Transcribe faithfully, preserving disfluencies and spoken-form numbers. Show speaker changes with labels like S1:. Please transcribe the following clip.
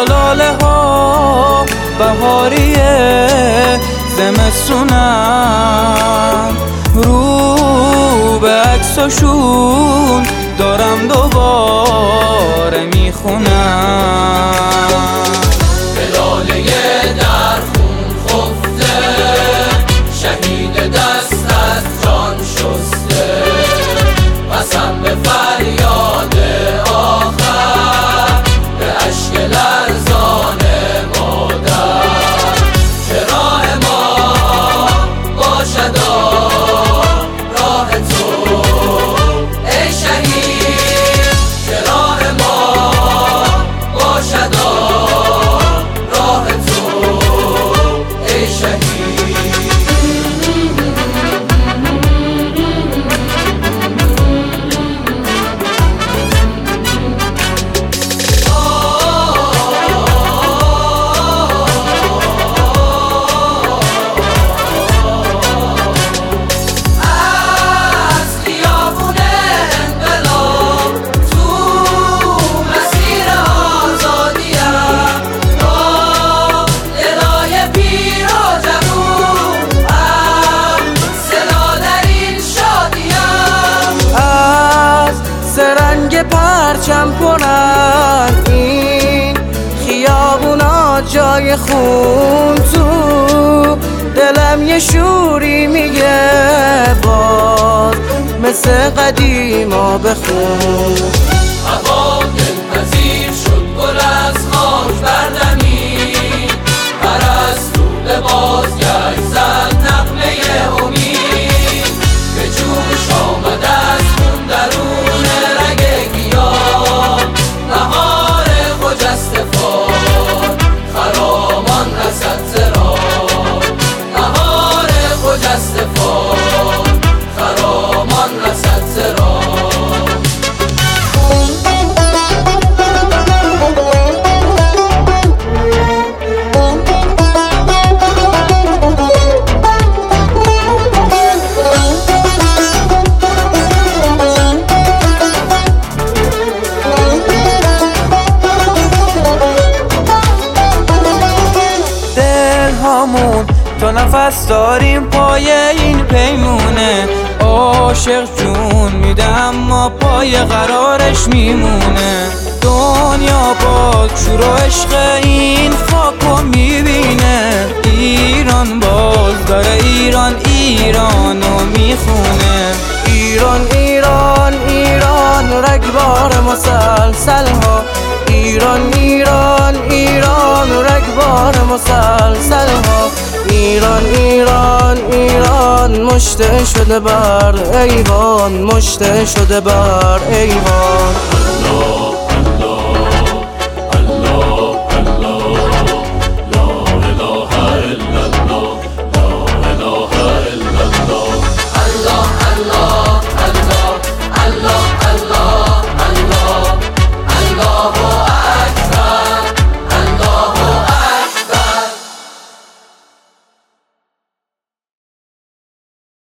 S1: لاله ها بهاریه زمستونم، رو به عکساشون دارم دوباره میخونم.
S2: به لاله در خون خفته، شهید دست از جان شسته، قسم به فریاد آخر، به اشک لرزان مادر، که راه ما باشد راه تو ای شهید، که راه ما باشد راه تو ای شهید.
S1: پرچم کنن این خیابونا جای خون، تو دلم یه شوری میگه باز مثل قدیما بخون.
S2: هوا دلپذیر شد، گل از خاک بردمید، پرستو به بازگشت زد نغمه امید، به جوش آمد از خون درون رگ گیاه، بهار خجسته فار خرامان رسد ز راه، بهار خجسته فار خرامان رسد ز راه.
S1: تو نفس داریم پای این پیمونه، عاشق جون میده اما پای قرارش میمونه. دنیا با شور و عشق این خاکو میبینه، ایران باز داره ایران ایرانو میخونه. ایران ایران ایران رگبار مسلسل ها، ایران ایران ایران رگبار مسلسل ها، ایران ایران ایران مشته شده بر ایوان، مشته شده بر ایوان.